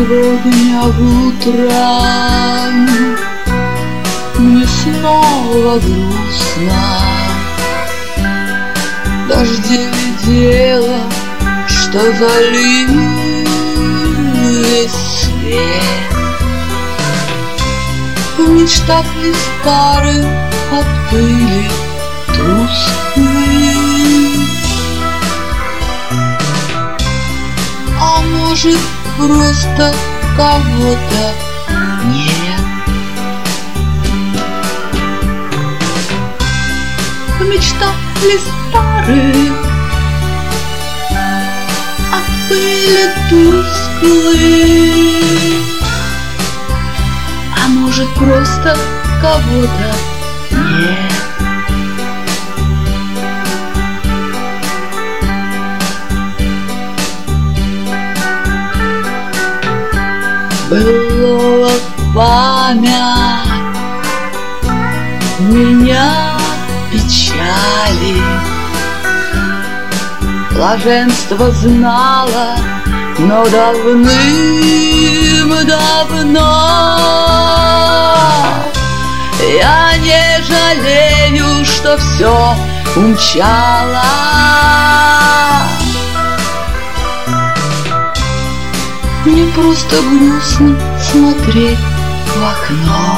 Сегодня утром мне снова грустно. Дождевое дело, что залили свет. В мечтах ли старых от пыли тусклые, а может просто кого-то нет. В мечтах ли старых от пыли тусклые, а может просто кого-то нет. Былого память меня печали, блаженство знала, но давным-давно. Я не жалею, что все умчала. Мне просто грустно смотреть в окно.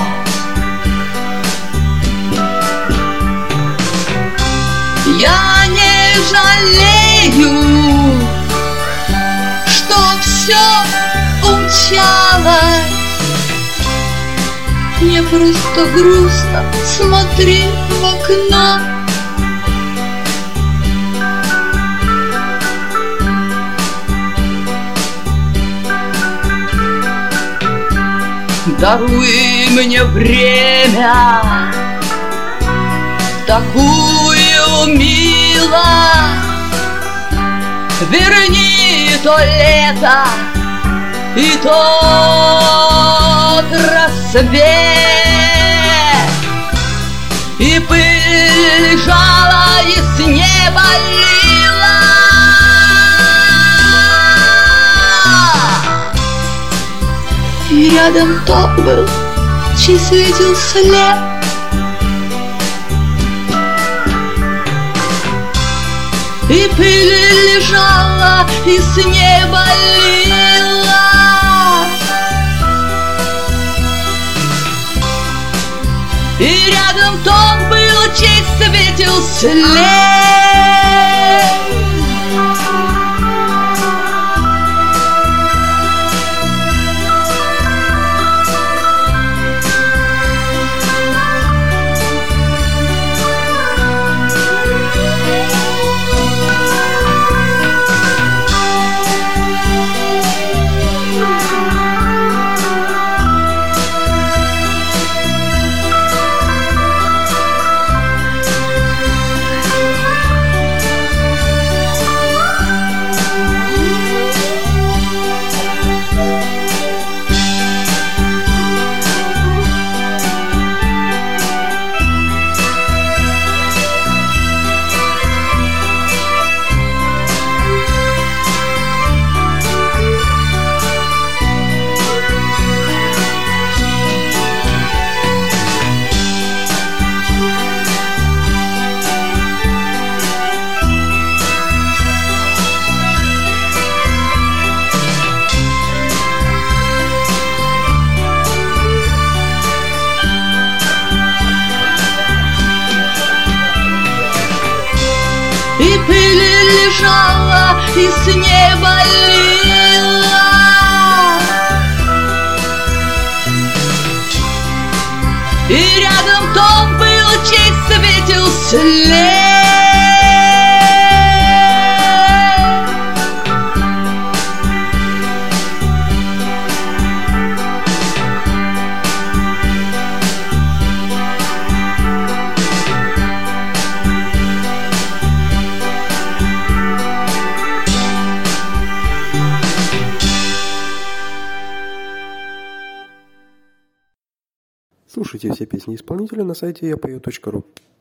Я не жалею, что все умчалось. Мне просто грустно смотреть в окно. Даруй мне время, такую мило, верни то лето и тот рассвет, и пыль лежала, и с неба лила. И рядом тот был, чей светился лет. И пыль лежала, и с неба лила. И рядом тот был, чей светился лет. И пыль лежала, и с неба лила. И рядом тот был, чей светился лет. Слушайте все песни исполнителя на сайте yapою.ru.